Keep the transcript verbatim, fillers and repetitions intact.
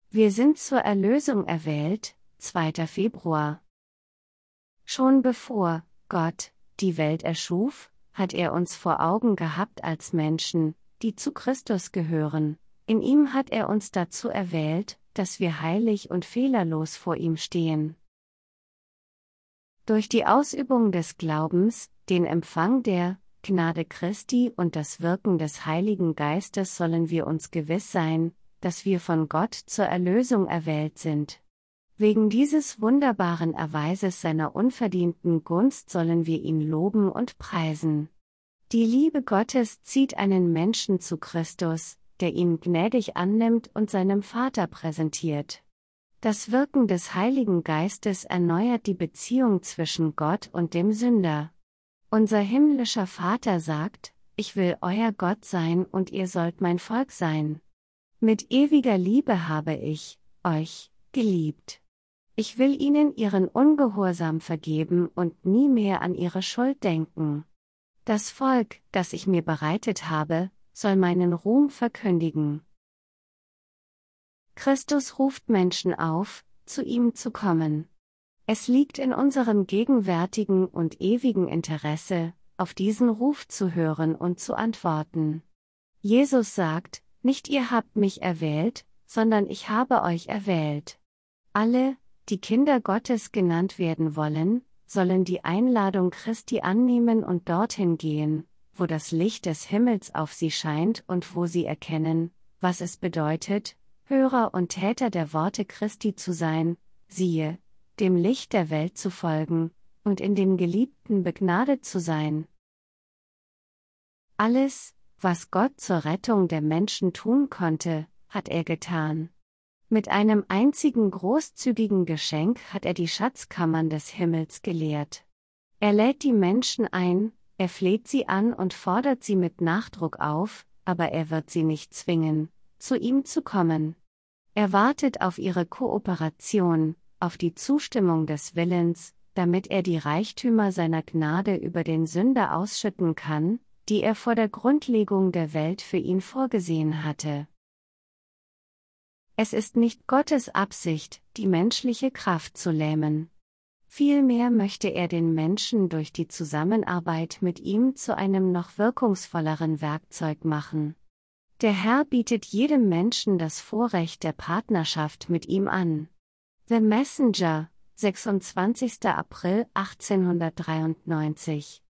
Wir sind zur Erlösung erwählt, zweiter Februar. Schon bevor Gott die Welt erschuf, hat er uns vor Augen gehabt als Menschen, die zu Christus gehören. In ihm hat er uns dazu erwählt, dass wir heilig und fehlerlos vor ihm stehen. Durch die Ausübung des Glaubens, den Empfang der Gnade Christi und das Wirken des Heiligen Geistes sollen wir uns gewiss sein, dass wir von Gott zur Erlösung erwählt sind. Wegen dieses wunderbaren Erweises seiner unverdienten Gunst sollen wir ihn loben und preisen. Die Liebe Gottes zieht einen Menschen zu Christus, der ihn gnädig annimmt und seinem Vater präsentiert. Das Wirken des Heiligen Geistes erneuert die Beziehung zwischen Gott und dem Sünder. Unser himmlischer Vater sagt: Ich will euer Gott sein und ihr sollt mein Volk sein. Mit ewiger Liebe habe ich euch geliebt. Ich will ihnen ihren Ungehorsam vergeben und nie mehr an ihre Schuld denken. Das Volk, das ich mir bereitet habe, soll meinen Ruhm verkündigen. Christus ruft Menschen auf, zu ihm zu kommen. Es liegt in unserem gegenwärtigen und ewigen Interesse, auf diesen Ruf zu hören und zu antworten. Jesus sagt: Nicht ihr habt mich erwählt, sondern ich habe euch erwählt. Alle, die Kinder Gottes genannt werden wollen, sollen die Einladung Christi annehmen und dorthin gehen, wo das Licht des Himmels auf sie scheint und wo sie erkennen, was es bedeutet, Hörer und Täter der Worte Christi zu sein, siehe, dem Licht der Welt zu folgen, und in den Geliebten begnadet zu sein. Alles, was Gott zur Rettung der Menschen tun konnte, hat er getan. Mit einem einzigen großzügigen Geschenk hat er die Schatzkammern des Himmels geleert. Er lädt die Menschen ein, er fleht sie an und fordert sie mit Nachdruck auf, aber er wird sie nicht zwingen, zu ihm zu kommen. Er wartet auf ihre Kooperation, auf die Zustimmung des Willens, damit er die Reichtümer seiner Gnade über den Sünder ausschütten kann, die er vor der Grundlegung der Welt für ihn vorgesehen hatte. Es ist nicht Gottes Absicht, die menschliche Kraft zu lähmen. Vielmehr möchte er den Menschen durch die Zusammenarbeit mit ihm zu einem noch wirkungsvolleren Werkzeug machen. Der Herr bietet jedem Menschen das Vorrecht der Partnerschaft mit ihm an. The Messenger, sechsundzwanzigster April achtzehnhundertdreiundneunzig